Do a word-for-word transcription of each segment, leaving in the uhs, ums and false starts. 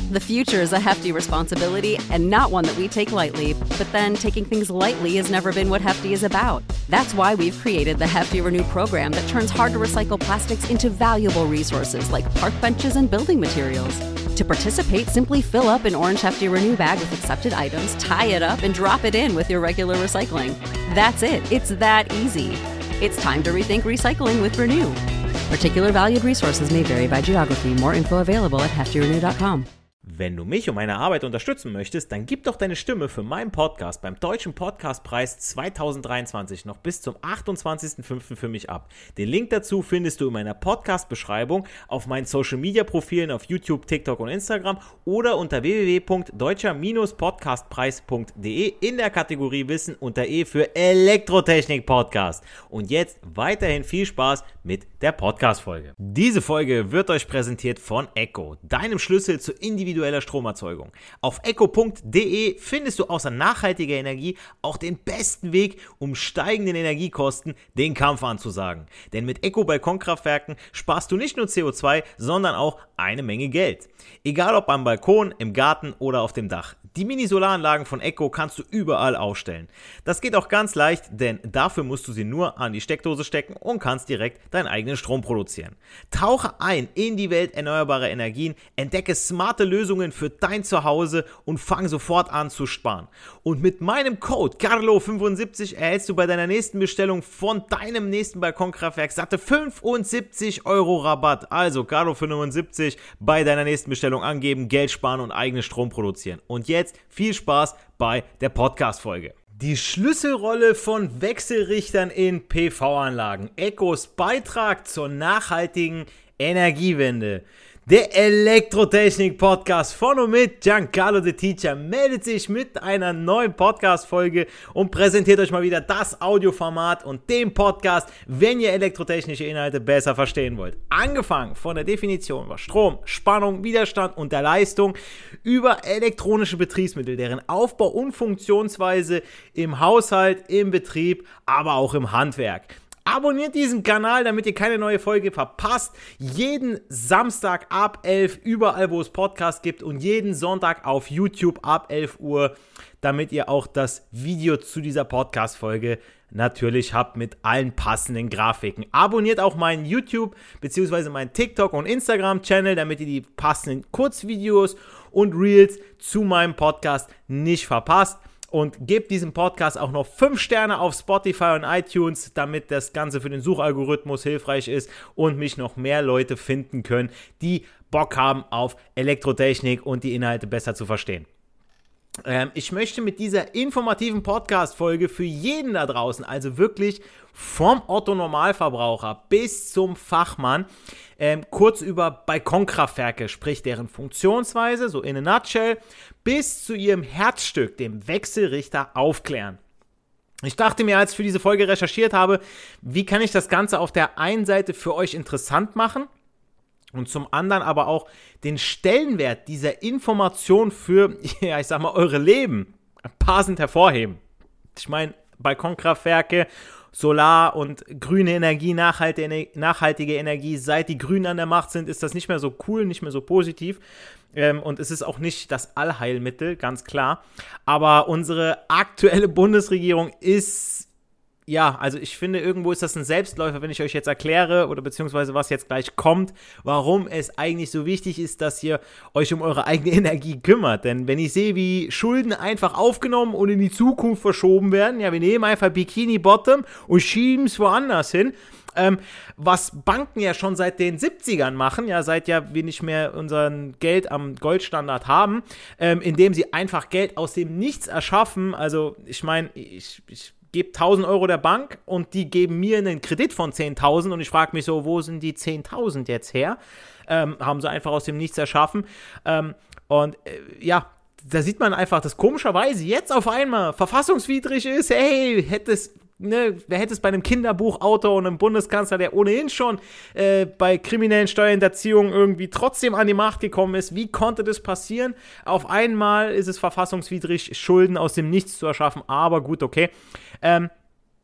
The future is a hefty responsibility and not one that we take lightly. But then taking things lightly has never been what Hefty is about. That's why we've created the Hefty Renew program that turns hard-to-recycle plastics into valuable resources like park benches and building materials. To participate, simply fill up an orange Hefty Renew bag with accepted items, tie it up, and drop it in with your regular recycling. That's it. It's that easy. It's time to rethink recycling with Renew. Particular valued resources may vary by geography. More info available at hefty renew dot com. Wenn du mich und meine Arbeit unterstützen möchtest, dann gib doch deine Stimme für meinen Podcast beim Deutschen Podcastpreis zwanzig dreiundzwanzig noch bis zum achtundzwanzigsten fünften für mich ab. Den Link dazu findest du in meiner Podcast-Beschreibung, auf meinen Social-Media-Profilen auf YouTube, TikTok und Instagram oder unter w w w punkt deutscher podcastpreis punkt d e in der Kategorie Wissen unter E für Elektrotechnik-Podcast. Und jetzt weiterhin viel Spaß mit der Podcast-Folge. Diese Folge wird euch präsentiert von Eco, deinem Schlüssel zur individueller Stromerzeugung. Auf eco punkt d e findest du außer nachhaltiger Energie auch den besten Weg, um steigenden Energiekosten den Kampf anzusagen. Denn mit Eco-Balkonkraftwerken sparst du nicht nur C O zwei, sondern auch eine Menge Geld. Egal ob am Balkon, im Garten oder auf dem Dach. Die Mini-Solaranlagen von Eco kannst du überall aufstellen. Das geht auch ganz leicht, denn dafür musst du sie nur an die Steckdose stecken und kannst direkt deinen eigenen Strom produzieren. Tauche ein in die Welt erneuerbarer Energien, entdecke smarte Lösungen für dein Zuhause und fang sofort an zu sparen. Und mit meinem Code Carlo fünfundsiebzig erhältst du bei deiner nächsten Bestellung von deinem nächsten Balkonkraftwerk satte fünfundsiebzig Euro Rabatt. Also Carlo fünfundsiebzig bei deiner nächsten Bestellung angeben, Geld sparen und eigenen Strom produzieren. Und jetzt viel Spaß bei der Podcast-Folge. Die Schlüsselrolle von Wechselrichtern in P V-Anlagen. Ecos Beitrag zur nachhaltigen Energiewende. Der Elektrotechnik-Podcast von und mit Giancarlo the Teacher meldet sich mit einer neuen Podcast-Folge und präsentiert euch mal wieder das Audioformat und den Podcast, wenn ihr elektrotechnische Inhalte besser verstehen wollt. Angefangen von der Definition was Strom, Spannung, Widerstand und der Leistung über elektronische Betriebsmittel, deren Aufbau und Funktionsweise im Haushalt, im Betrieb, aber auch im Handwerk. Abonniert diesen Kanal, damit ihr keine neue Folge verpasst. Jeden Samstag ab elf, überall wo es Podcasts gibt und jeden Sonntag auf YouTube ab elf Uhr, damit ihr auch das Video zu dieser Podcast-Folge natürlich habt mit allen passenden Grafiken. Abonniert auch meinen YouTube- bzw. meinen TikTok- und Instagram-Channel, damit ihr die passenden Kurzvideos und Reels zu meinem Podcast nicht verpasst. Und gebt diesem Podcast auch noch fünf Sterne auf Spotify und iTunes, damit das Ganze für den Suchalgorithmus hilfreich ist und mich noch mehr Leute finden können, die Bock haben auf Elektrotechnik und die Inhalte besser zu verstehen. Ähm, ich möchte mit dieser informativen Podcast-Folge für jeden da draußen, also wirklich vom Otto-Normalverbraucher bis zum Fachmann, ähm, kurz über Balkonkraftwerke, sprich deren Funktionsweise, so in a nutshell, bis zu ihrem Herzstück, dem Wechselrichter, aufklären. Ich dachte mir, als ich für diese Folge recherchiert habe, wie kann ich das Ganze auf der einen Seite für euch interessant machen und zum anderen aber auch den Stellenwert dieser Information für, ja, ich sag mal, eure Leben passend hervorheben. Ich meine, Balkonkraftwerke, Solar- und grüne Energie, nachhaltige Energie, seit die Grünen an der Macht sind, ist das nicht mehr so cool, nicht mehr so positiv. Ähm, und es ist auch nicht das Allheilmittel, ganz klar. Aber unsere aktuelle Bundesregierung ist, ja, also ich finde, irgendwo ist das ein Selbstläufer, wenn ich euch jetzt erkläre oder beziehungsweise was jetzt gleich kommt, warum es eigentlich so wichtig ist, dass ihr euch um eure eigene Energie kümmert. Denn wenn ich sehe, wie Schulden einfach aufgenommen und in die Zukunft verschoben werden, ja, wir nehmen einfach Bikini Bottom und schieben es woanders hin, ähm, was Banken ja schon seit den siebzigern machen, ja, seit ja wir nicht mehr unser Geld am Goldstandard haben, ähm, indem sie einfach Geld aus dem Nichts erschaffen. Also ich meine, ich, ich gebe tausend Euro der Bank und die geben mir einen Kredit von zehntausend und ich frage mich so, wo sind die zehntausend jetzt her? Ähm, haben sie einfach aus dem Nichts erschaffen. Ähm, und äh, ja, da sieht man einfach, dass komischerweise jetzt auf einmal verfassungswidrig ist. Hey, hätte es, ne, wer hätte es bei einem Kinderbuchautor und einem Bundeskanzler, der ohnehin schon äh, bei kriminellen Steuerhinterziehungen irgendwie trotzdem an die Macht gekommen ist, wie konnte das passieren? Auf einmal ist es verfassungswidrig, Schulden aus dem Nichts zu erschaffen, aber gut, okay. Ähm,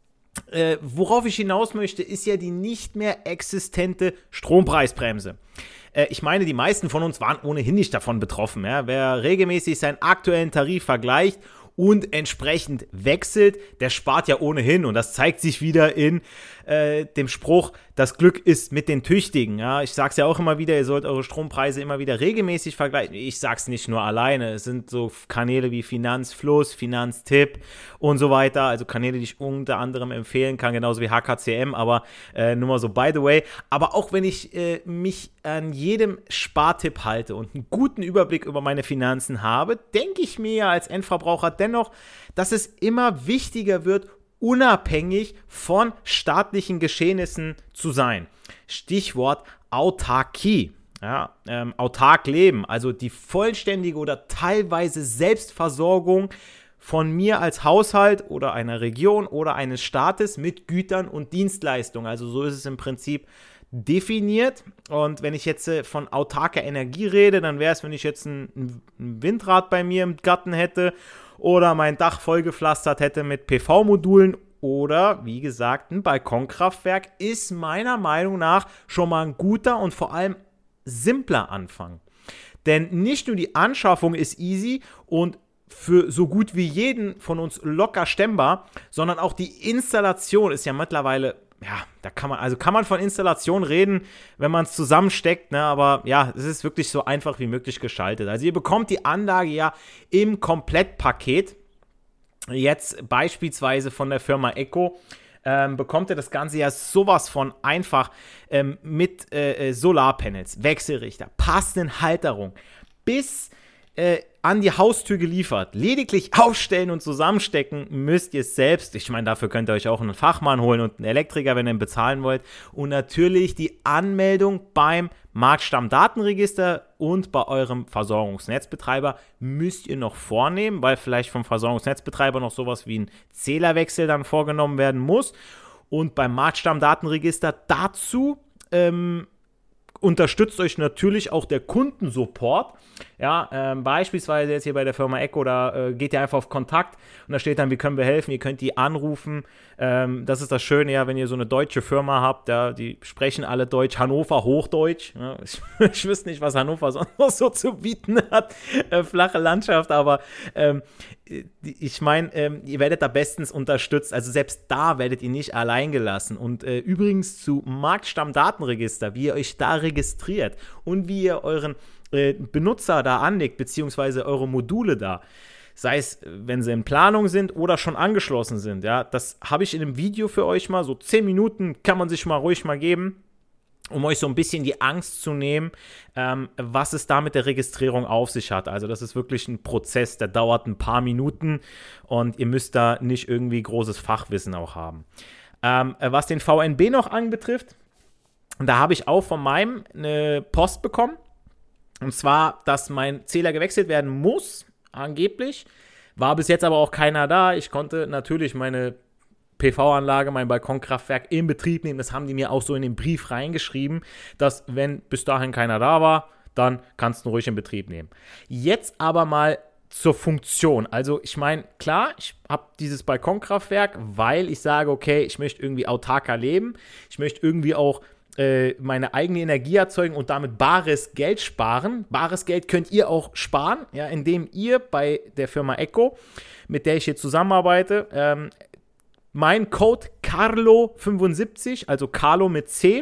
Äh, worauf ich hinaus möchte, ist ja die nicht mehr existente Strompreisbremse. Äh, ich meine, die meisten von uns waren ohnehin nicht davon betroffen. Ja? Wer regelmäßig seinen aktuellen Tarif vergleicht und entsprechend wechselt, der spart ja ohnehin. Und das zeigt sich wieder in äh, dem Spruch, das Glück ist mit den Tüchtigen. Ja, ich sage es ja auch immer wieder, ihr sollt eure Strompreise immer wieder regelmäßig vergleichen. Ich sage es nicht nur alleine. Es sind so Kanäle wie Finanzfluss, Finanztipp und so weiter. Also Kanäle, die ich unter anderem empfehlen kann, genauso wie H K C M. Aber äh, nur mal so by the way. Aber auch wenn ich äh, mich an jedem Spartipp halte und einen guten Überblick über meine Finanzen habe, denke ich mir ja als Endverbraucher dennoch, dass es immer wichtiger wird, unabhängig von staatlichen Geschehnissen zu sein. Stichwort Autarkie. Ja, ähm, autark leben, also die vollständige oder teilweise Selbstversorgung von mir als Haushalt oder einer Region oder eines Staates mit Gütern und Dienstleistungen. Also so ist es im Prinzip definiert. Und wenn ich jetzt äh, von autarker Energie rede, dann wäre es, wenn ich jetzt ein, ein Windrad bei mir im Garten hätte oder mein Dach vollgepflastert hätte mit P V-Modulen oder, wie gesagt, ein Balkonkraftwerk, ist meiner Meinung nach schon mal ein guter und vor allem simpler Anfang. Denn nicht nur die Anschaffung ist easy und für so gut wie jeden von uns locker stemmbar, sondern auch die Installation ist ja mittlerweile, ja, da kann man, also kann man von Installation reden, wenn man es zusammensteckt, ne, aber ja, es ist wirklich so einfach wie möglich gestaltet. Also ihr bekommt die Anlage ja im Komplettpaket, jetzt beispielsweise von der Firma Eco, ähm, bekommt ihr das Ganze ja sowas von einfach ähm, mit äh, Solarpanels, Wechselrichter, passenden Halterung, bis äh, an die Haustür geliefert. Lediglich aufstellen und zusammenstecken müsst ihr es selbst. Ich meine, dafür könnt ihr euch auch einen Fachmann holen und einen Elektriker, wenn ihr ihn bezahlen wollt. Und natürlich die Anmeldung beim Marktstammdatenregister und bei eurem Versorgungsnetzbetreiber müsst ihr noch vornehmen, weil vielleicht vom Versorgungsnetzbetreiber noch sowas wie ein Zählerwechsel dann vorgenommen werden muss. Und beim Marktstammdatenregister dazu ähm, unterstützt euch natürlich auch der Kundensupport. Ja, ähm, beispielsweise jetzt hier bei der Firma Eco, da äh, geht ihr einfach auf Kontakt und da steht dann, wie können wir helfen, ihr könnt die anrufen. Ähm, das ist das Schöne, ja, wenn ihr so eine deutsche Firma habt, ja, die sprechen alle Deutsch, Hannover Hochdeutsch. Ja, ich, ich wüsste nicht, was Hannover sonst noch so zu bieten hat, äh, flache Landschaft, aber ähm, ich meine, ähm, ihr werdet da bestens unterstützt, also selbst da werdet ihr nicht allein gelassen. Und äh, übrigens zu Marktstammdatenregister, wie ihr euch da registriert und wie ihr euren äh, Benutzer da anlegt, beziehungsweise eure Module da, sei es, wenn sie in Planung sind oder schon angeschlossen sind, ja, das habe ich in einem Video für euch mal, so zehn Minuten kann man sich mal ruhig mal geben, um euch so ein bisschen die Angst zu nehmen, ähm, was es da mit der Registrierung auf sich hat. Also das ist wirklich ein Prozess, der dauert ein paar Minuten und ihr müsst da nicht irgendwie großes Fachwissen auch haben. Ähm, was den V N B noch anbetrifft, da habe ich auch von meinem eine Post bekommen. Und zwar, dass mein Zähler gewechselt werden muss, angeblich. War bis jetzt aber auch keiner da. Ich konnte natürlich meine P V-Anlage, mein Balkonkraftwerk in Betrieb nehmen. Das haben die mir auch so in den Brief reingeschrieben, dass, wenn bis dahin keiner da war, dann kannst du ruhig in Betrieb nehmen. Jetzt aber mal zur Funktion. Also ich meine, klar, ich habe dieses Balkonkraftwerk, weil ich sage, okay, ich möchte irgendwie autarker leben. Ich möchte irgendwie auch äh, meine eigene Energie erzeugen und damit bares Geld sparen. Bares Geld könnt ihr auch sparen, ja, indem ihr bei der Firma Eco, mit der ich hier zusammenarbeite, ähm, mein Code Carlo fünfundsiebzig, also Carlo mit C,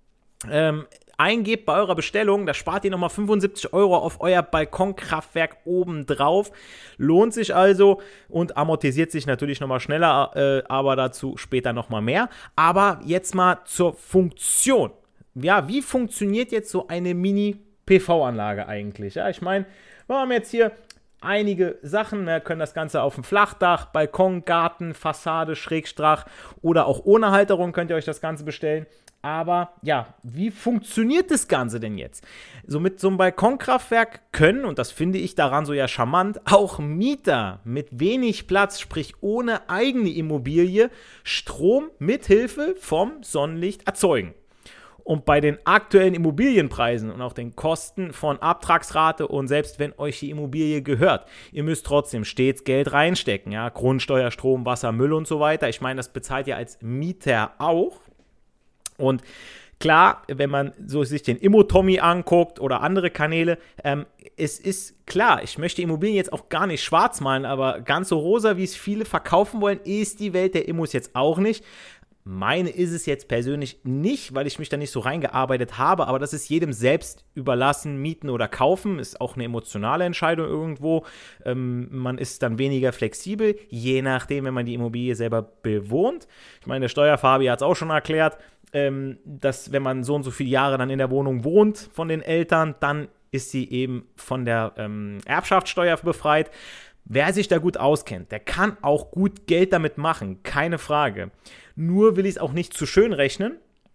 ähm, eingebt bei eurer Bestellung, da spart ihr nochmal fünfundsiebzig Euro auf euer Balkonkraftwerk obendrauf. Lohnt sich also und amortisiert sich natürlich nochmal schneller, äh, aber dazu später nochmal mehr. Aber jetzt mal zur Funktion. Ja, wie funktioniert jetzt so eine Mini-P V-Anlage eigentlich? Ja, ich meine, wir haben jetzt hier einige Sachen, wir können das Ganze auf dem Flachdach, Balkon, Garten, Fassade, Schrägstrach oder auch ohne Halterung könnt ihr euch das Ganze bestellen. Aber ja, wie funktioniert das Ganze denn jetzt? So mit so einem Balkonkraftwerk können, und das finde ich daran so ja charmant, auch Mieter mit wenig Platz, sprich ohne eigene Immobilie, Strom mit Hilfe vom Sonnenlicht erzeugen. Und bei den aktuellen Immobilienpreisen und auch den Kosten von Abtragsrate und selbst wenn euch die Immobilie gehört, ihr müsst trotzdem stets Geld reinstecken, ja, Grundsteuer, Strom, Wasser, Müll und so weiter. Ich meine, das bezahlt ihr als Mieter auch. Und klar, wenn man so sich den Immo-Tommy anguckt oder andere Kanäle, ähm, es ist klar, ich möchte Immobilien jetzt auch gar nicht schwarz malen, aber ganz so rosa, wie es viele verkaufen wollen, ist die Welt der Immos jetzt auch nicht. Meine ist es jetzt persönlich nicht, weil ich mich da nicht so reingearbeitet habe, aber das ist jedem selbst überlassen, mieten oder kaufen, ist auch eine emotionale Entscheidung irgendwo. Ähm, man ist dann weniger flexibel, je nachdem, wenn man die Immobilie selber bewohnt. Ich meine, der Steuerfabi hat es auch schon erklärt, ähm, dass wenn man so und so viele Jahre dann in der Wohnung wohnt von den Eltern, dann ist sie eben von der ähm, Erbschaftssteuer befreit. Wer sich da gut auskennt, der kann auch gut Geld damit machen, keine Frage. Nur will ich es auch nicht zu schön rechnen.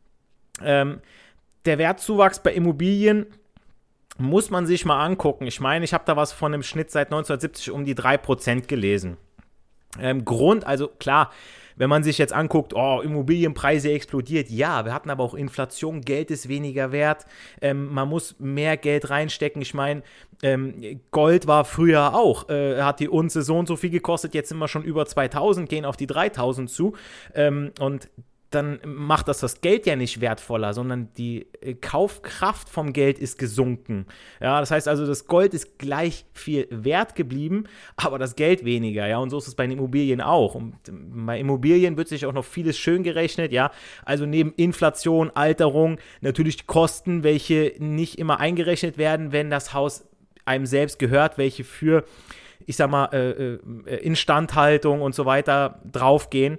Ähm, der Wertzuwachs bei Immobilien muss man sich mal angucken. Ich meine, ich habe da was von einem Schnitt seit neunzehnhundertsiebzig um die drei Prozent gelesen. Ähm, Grund, also klar, wenn man sich jetzt anguckt, oh, Immobilienpreise explodiert, ja, wir hatten aber auch Inflation, Geld ist weniger wert, ähm, man muss mehr Geld reinstecken. Ich meine, ähm, Gold war früher auch, äh, hat die Unze so und so viel gekostet, jetzt sind wir schon über zweitausend, gehen auf die dreitausend zu, ähm, und dann macht das das Geld ja nicht wertvoller, sondern die äh, Kaufkraft vom Geld ist gesunken. Ja, das heißt also, das Gold ist gleich viel wert geblieben, aber das Geld weniger. Ja, und so ist es bei den Immobilien auch. Und bei Immobilien wird sich auch noch vieles schön gerechnet. Ja, also neben Inflation, Alterung, natürlich die Kosten, welche nicht immer eingerechnet werden, wenn das Haus einem selbst gehört, welche für, ich sag mal, äh, äh, Instandhaltung und so weiter draufgehen.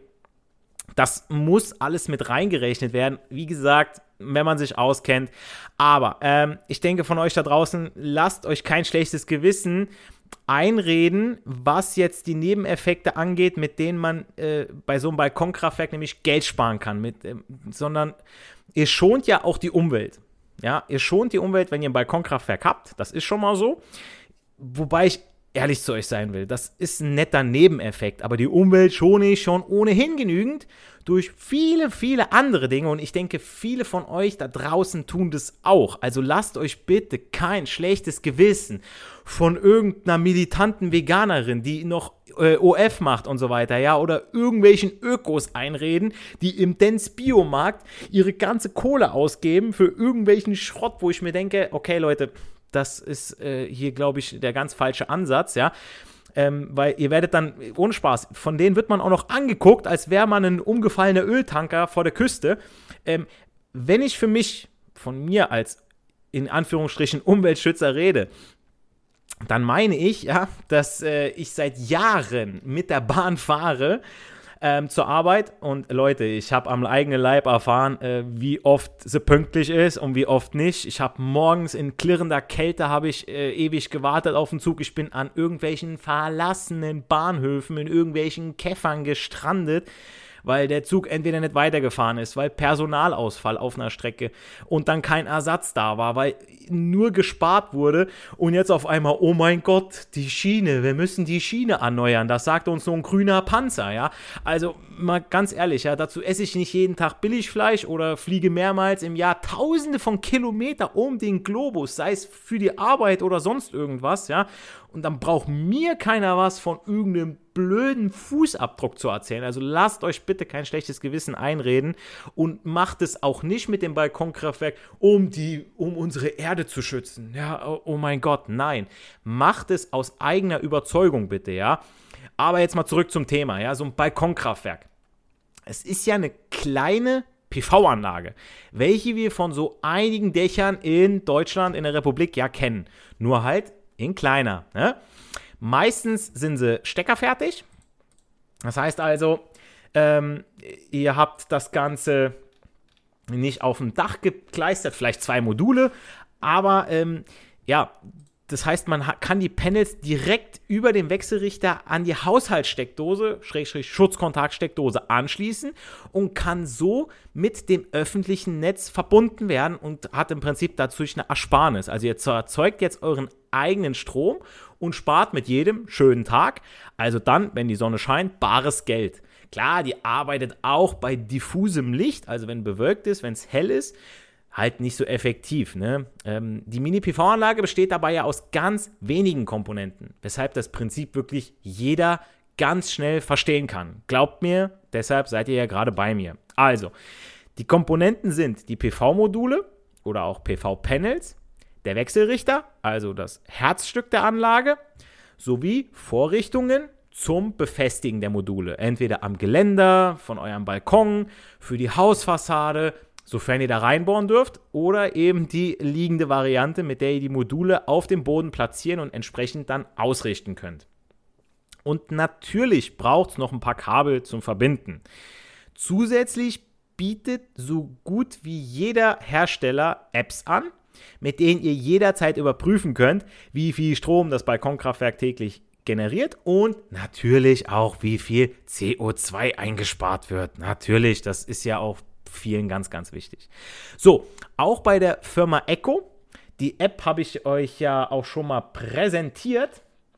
Das muss alles mit reingerechnet werden, wie gesagt, wenn man sich auskennt. Aber ähm, ich denke von euch da draußen, lasst euch kein schlechtes Gewissen einreden, was jetzt die Nebeneffekte angeht, mit denen man äh, bei so einem Balkonkraftwerk nämlich Geld sparen kann. Mit, äh, sondern ihr schont ja auch die Umwelt. Ja, ihr schont die Umwelt, wenn ihr ein Balkonkraftwerk habt. Das ist schon mal so. Wobei ich ehrlich zu euch sein will, das ist ein netter Nebeneffekt, aber die Umwelt schone ich schon ohnehin genügend durch viele, viele andere Dinge und ich denke, viele von euch da draußen tun das auch. Also lasst euch bitte kein schlechtes Gewissen von irgendeiner militanten Veganerin, die noch äh, O F macht und so weiter, ja, oder irgendwelchen Ökos einreden, die im Dens Biomarkt ihre ganze Kohle ausgeben für irgendwelchen Schrott, wo ich mir denke, okay Leute, das ist äh, hier, glaube ich, der ganz falsche Ansatz, ja. Ähm, weil ihr werdet dann, ohne Spaß, von denen wird man auch noch angeguckt, als wäre man ein umgefallener Öltanker vor der Küste. Ähm, wenn ich für mich, von mir als, in Anführungsstrichen, Umweltschützer rede, dann meine ich, ja, dass äh, ich seit Jahren mit der Bahn fahre, Ähm, zur Arbeit und Leute, ich habe am eigenen Leib erfahren, äh, wie oft sie pünktlich ist und wie oft nicht. Ich habe morgens in klirrender Kälte habe ich äh, ewig gewartet auf den Zug. Ich bin an irgendwelchen verlassenen Bahnhöfen in irgendwelchen Käffern gestrandet, weil der Zug entweder nicht weitergefahren ist, weil Personalausfall auf einer Strecke und dann kein Ersatz da war, weil nur gespart wurde und jetzt auf einmal, oh mein Gott, die Schiene, wir müssen die Schiene erneuern, das sagt uns so ein grüner Panzer, ja. Also mal ganz ehrlich, ja, dazu esse ich nicht jeden Tag Billigfleisch oder fliege mehrmals im Jahr tausende von Kilometer um den Globus, sei es für die Arbeit oder sonst irgendwas, ja. Und dann braucht mir keiner was von irgendeinem blöden Fußabdruck zu erzählen. Also lasst euch bitte kein schlechtes Gewissen einreden und macht es auch nicht mit dem Balkonkraftwerk, um die, um unsere Erde zu schützen. Ja, oh, oh mein Gott, nein. Macht es aus eigener Überzeugung bitte, ja. Aber jetzt mal zurück zum Thema, ja, so ein Balkonkraftwerk. Es ist ja eine kleine P V-Anlage, welche wir von so einigen Dächern in Deutschland, in der Republik ja kennen. Nur halt in kleiner, ne? Meistens sind sie steckerfertig. Das heißt also, ähm, ihr habt das Ganze nicht auf dem Dach gekleistert, vielleicht zwei Module, aber ähm, ja, das heißt, man ha- kann die Panels direkt über den Wechselrichter an die Haushaltssteckdose, Schrägstrich Schutzkontaktsteckdose anschließen und kann so mit dem öffentlichen Netz verbunden werden und hat im Prinzip dadurch eine Ersparnis. Also ihr erzeugt jetzt euren eigenen Strom und spart mit jedem schönen Tag, also dann, wenn die Sonne scheint, bares Geld. Klar, die arbeitet auch bei diffusem Licht, also wenn bewölkt ist, wenn es hell ist, halt nicht so effektiv. Ne? Ähm, die Mini-P V-Anlage besteht dabei ja aus ganz wenigen Komponenten, weshalb das Prinzip wirklich jeder ganz schnell verstehen kann. Glaubt mir, deshalb seid ihr ja gerade bei mir. Also, die Komponenten sind die P V-Module oder auch P V-Panels, der Wechselrichter, also das Herzstück der Anlage, sowie Vorrichtungen zum Befestigen der Module. Entweder am Geländer, von eurem Balkon, für die Hausfassade, sofern ihr da reinbohren dürft, oder eben die liegende Variante, mit der ihr die Module auf dem Boden platzieren und entsprechend dann ausrichten könnt. Und natürlich braucht es noch ein paar Kabel zum Verbinden. Zusätzlich bietet so gut wie jeder Hersteller Apps an, mit denen ihr jederzeit überprüfen könnt, wie viel Strom das Balkonkraftwerk täglich generiert und natürlich auch, wie viel C O zwei eingespart wird. Natürlich, das ist ja auch vielen ganz, ganz wichtig. So, auch bei der Firma Eco, die App habe ich euch ja auch schon mal präsentiert,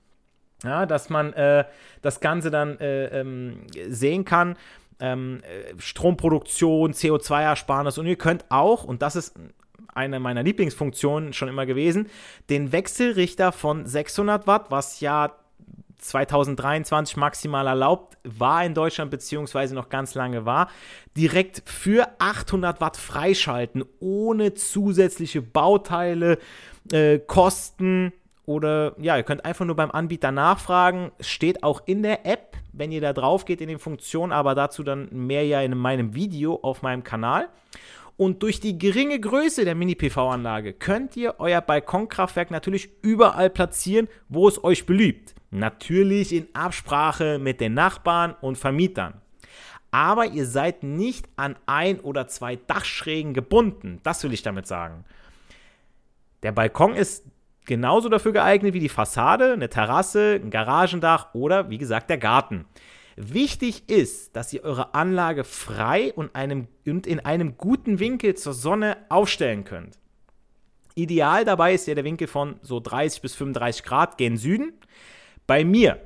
ja, dass man äh, das Ganze dann äh, ähm, sehen kann, ähm, Stromproduktion, C O zwei Ersparnis und ihr könnt auch, und das ist eine meiner Lieblingsfunktionen schon immer gewesen, den Wechselrichter von sechshundert Watt, was ja zwanzig dreiundzwanzig maximal erlaubt war in Deutschland, beziehungsweise noch ganz lange war, direkt für achthundert Watt freischalten, ohne zusätzliche Bauteile, äh, Kosten oder, ja, ihr könnt einfach nur beim Anbieter nachfragen, steht auch in der App, wenn ihr da drauf geht in den Funktionen, aber dazu dann mehr ja in meinem Video auf meinem Kanal. Und durch die geringe Größe der Mini-P V-Anlage könnt ihr euer Balkonkraftwerk natürlich überall platzieren, wo es euch beliebt. Natürlich in Absprache mit den Nachbarn und Vermietern. Aber ihr seid nicht an ein oder zwei Dachschrägen gebunden. Das will ich damit sagen. Der Balkon ist genauso dafür geeignet wie die Fassade, eine Terrasse, ein Garagendach oder, wie gesagt, der Garten. Wichtig ist, dass ihr eure Anlage frei und, einem, und in einem guten Winkel zur Sonne aufstellen könnt. Ideal dabei ist ja der Winkel von so dreißig bis fünfunddreißig Grad gen Süden. Bei mir,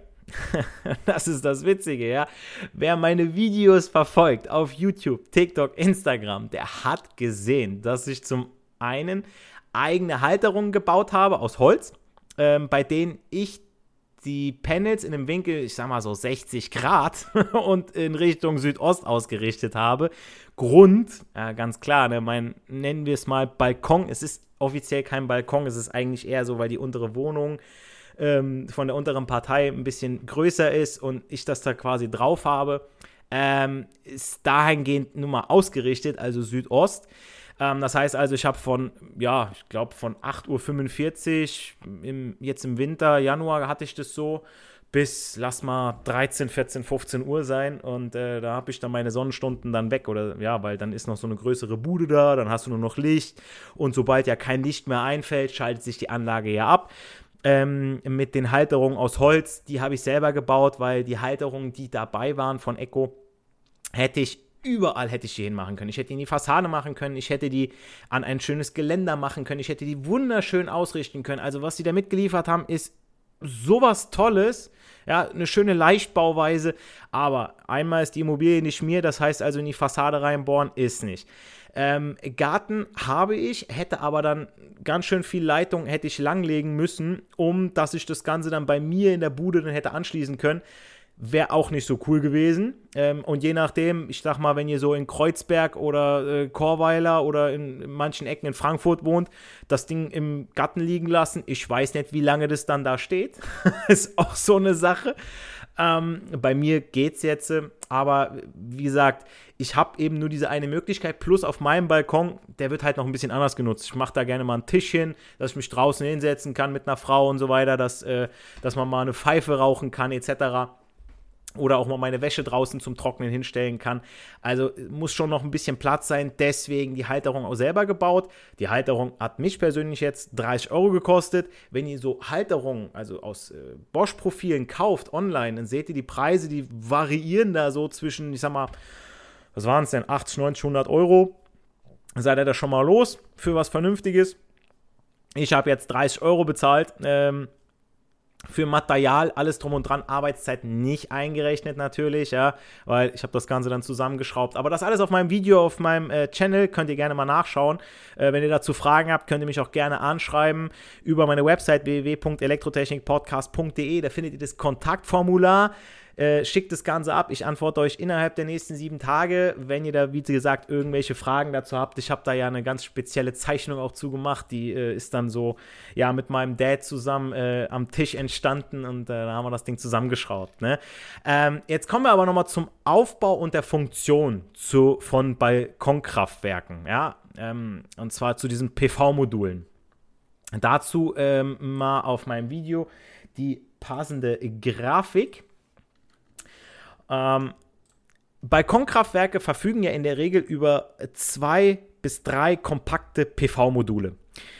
das ist das Witzige, ja, wer meine Videos verfolgt auf YouTube, TikTok, Instagram, der hat gesehen, dass ich zum einen eigene Halterungen gebaut habe aus Holz, ähm, bei denen ich die Panels in einem Winkel, ich sag mal so sechzig Grad und in Richtung Südost ausgerichtet habe. Grund, äh, ganz klar, ne, mein, nennen wir es mal Balkon. Es ist offiziell kein Balkon, es ist eigentlich eher so, weil die untere Wohnung ähm, von der unteren Partei ein bisschen größer ist und ich das da quasi drauf habe, ähm, ist dahingehend nun mal ausgerichtet, also Südost. Das heißt also, ich habe von, ja, ich glaube von acht Uhr fünfundvierzig, im, jetzt im Winter, Januar hatte ich das so, bis, lass mal, dreizehn, vierzehn, fünfzehn Uhr sein und äh, da habe ich dann meine Sonnenstunden dann weg oder, ja, weil dann ist noch so eine größere Bude da, dann hast du nur noch Licht und sobald ja kein Licht mehr einfällt, schaltet sich die Anlage ja ab. Ähm, mit den Halterungen aus Holz, die habe ich selber gebaut, weil die Halterungen, die dabei waren von Eco, hätte ich Überall hätte ich die hinmachen können. Ich hätte die in die Fassade machen können. Ich hätte die an ein schönes Geländer machen können. Ich hätte die wunderschön ausrichten können. Also was sie da mitgeliefert haben, ist sowas Tolles. Ja, eine schöne Leichtbauweise. Aber einmal ist die Immobilie nicht mir. Das heißt also in die Fassade reinbohren ist nicht. Ähm, Garten habe ich, hätte aber dann ganz schön viel Leitung hätte ich langlegen müssen, um dass ich das Ganze dann bei mir in der Bude dann hätte anschließen können. Wäre auch nicht so cool gewesen. Ähm, und je nachdem, ich sag mal, wenn ihr so in Kreuzberg oder äh, Chorweiler oder in, in manchen Ecken in Frankfurt wohnt, das Ding im Garten liegen lassen. Ich weiß nicht, wie lange das dann da steht. Ist auch so eine Sache. Ähm, bei mir geht's jetzt, aber wie gesagt, ich habe eben nur diese eine Möglichkeit. Plus auf meinem Balkon, der wird halt noch ein bisschen anders genutzt. Ich mache da gerne mal einen Tisch hin, dass ich mich draußen hinsetzen kann mit einer Frau und so weiter, dass, äh, dass man mal eine Pfeife rauchen kann et cetera. Oder auch mal meine Wäsche draußen zum Trocknen hinstellen kann. Also muss schon noch ein bisschen Platz sein, deswegen die Halterung auch selber gebaut. Die Halterung hat mich persönlich jetzt dreißig Euro gekostet. Wenn ihr so Halterungen, also aus äh, Bosch-Profilen kauft online, dann seht ihr die Preise, die variieren da so zwischen, ich sag mal, was waren es denn, achtzig, neunzig, hundert Euro. Seid ihr da schon mal los für was Vernünftiges? Ich habe jetzt dreißig Euro bezahlt, ähm, Für Material, alles drum und dran, Arbeitszeit nicht eingerechnet natürlich, ja, weil ich habe das Ganze dann zusammengeschraubt. Aber das alles auf meinem Video, auf meinem äh, Channel, könnt ihr gerne mal nachschauen. Äh, wenn ihr dazu Fragen habt, könnt ihr mich auch gerne anschreiben über meine Website w w w punkt elektrotechnikpodcast punkt d e. Da findet ihr das Kontaktformular. Äh, schickt das Ganze ab. Ich antworte euch innerhalb der nächsten sieben Tage. Wenn ihr da, wie gesagt, irgendwelche Fragen dazu habt, ich habe da ja eine ganz spezielle Zeichnung auch zugemacht. Die äh, ist dann so, ja, mit meinem Dad zusammen äh, am Tisch entstanden und äh, da haben wir das Ding zusammengeschraubt. Ne? Ähm, jetzt kommen wir aber nochmal zum Aufbau und der Funktion zu, von Balkonkraftwerken. Ja? Ähm, und zwar zu diesen P V-Modulen. Dazu ähm, mal auf meinem Video die passende Grafik. Ähm, Balkonkraftwerke verfügen ja in der Regel über zwei bis drei kompakte P V-Module.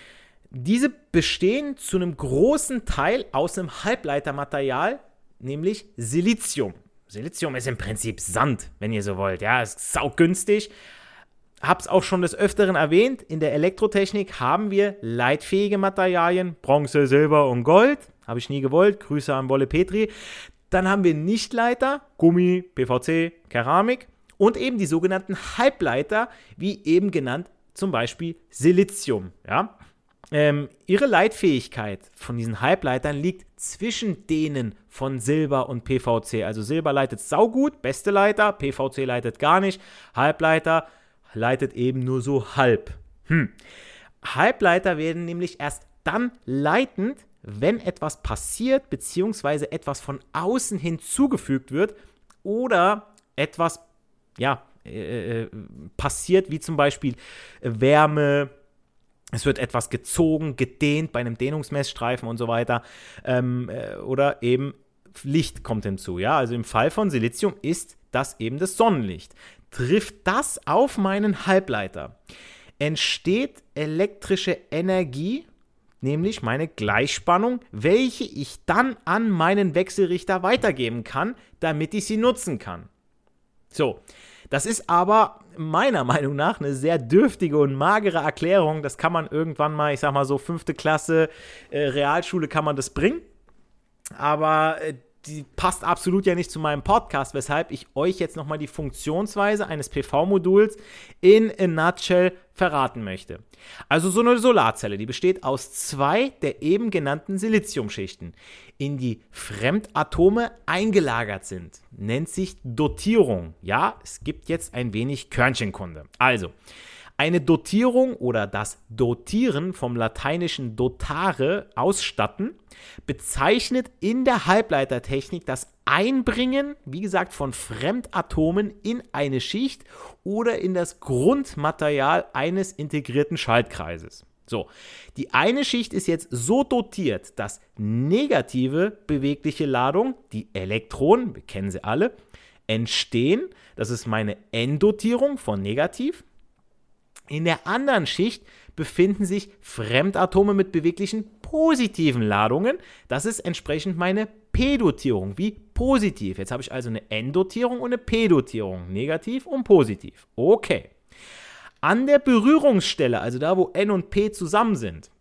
Diese bestehen zu einem großen Teil aus einem Halbleitermaterial, nämlich Silizium. Silizium ist im Prinzip Sand, wenn ihr so wollt. Ja, ist saugünstig. Hab's auch schon des Öfteren erwähnt, in der Elektrotechnik haben wir leitfähige Materialien, Bronze, Silber und Gold. Habe ich nie gewollt. Grüße an Wolle Petri. Dann haben wir Nichtleiter, Gummi, P V C, Keramik und eben die sogenannten Halbleiter, wie eben genannt, zum Beispiel Silizium. Ja? Ähm, ihre Leitfähigkeit von diesen Halbleitern liegt zwischen denen von Silber und P V C. Also Silber leitet saugut, beste Leiter, P V C leitet gar nicht, Halbleiter leitet eben nur so halb. Hm. Halbleiter werden nämlich erst dann leitend, wenn etwas passiert, beziehungsweise etwas von außen hinzugefügt wird oder etwas, ja, äh, passiert, wie zum Beispiel Wärme, es wird etwas gezogen, gedehnt bei einem Dehnungsmessstreifen und so weiter, ähm, äh, oder eben Licht kommt hinzu, ja, also im Fall von Silizium ist das eben das Sonnenlicht. Trifft das auf meinen Halbleiter, entsteht elektrische Energie, nämlich meine Gleichspannung, welche ich dann an meinen Wechselrichter weitergeben kann, damit ich sie nutzen kann. So, das ist aber meiner Meinung nach eine sehr dürftige und magere Erklärung. Das kann man irgendwann mal, ich sag mal so fünfte Klasse, äh, Realschule kann man das bringen. Aber äh, die passt absolut ja nicht zu meinem Podcast, weshalb ich euch jetzt nochmal die Funktionsweise eines P V-Moduls in a nutshell verraten möchte. Also so eine Solarzelle, die besteht aus zwei der eben genannten Siliziumschichten, in die Fremdatome eingelagert sind. Nennt sich Dotierung. Ja, es gibt jetzt ein wenig Körnchenkunde. Also, eine Dotierung oder das Dotieren vom lateinischen dotare, ausstatten, bezeichnet in der Halbleitertechnik das Einbringen, wie gesagt, von Fremdatomen in eine Schicht oder in das Grundmaterial eines integrierten Schaltkreises. So, die eine Schicht ist jetzt so dotiert, dass negative bewegliche Ladung, die Elektronen, wir kennen sie alle, entstehen. Das ist meine N-Dotierung von negativ. In der anderen Schicht befinden sich Fremdatome mit beweglichen positiven Ladungen. Das ist entsprechend meine P-Dotierung, wie positiv. Jetzt habe ich also eine N-Dotierung und eine P-Dotierung, negativ und positiv. Okay. An der Berührungsstelle, also da, wo N und P zusammen sind,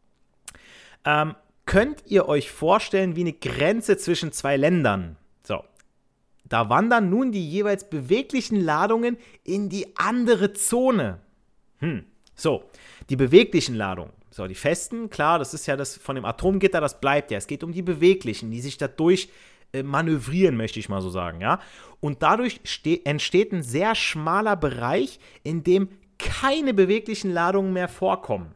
ähm, könnt ihr euch vorstellen wie eine Grenze zwischen zwei Ländern. So. Da wandern nun die jeweils beweglichen Ladungen in die andere Zone. Hm. So, die beweglichen Ladungen. So, die festen, klar, das ist ja das von dem Atomgitter, das bleibt ja. Es geht um die beweglichen, die sich dadurch äh, manövrieren, möchte ich mal so sagen, ja. Und dadurch ste- entsteht ein sehr schmaler Bereich, in dem keine beweglichen Ladungen mehr vorkommen.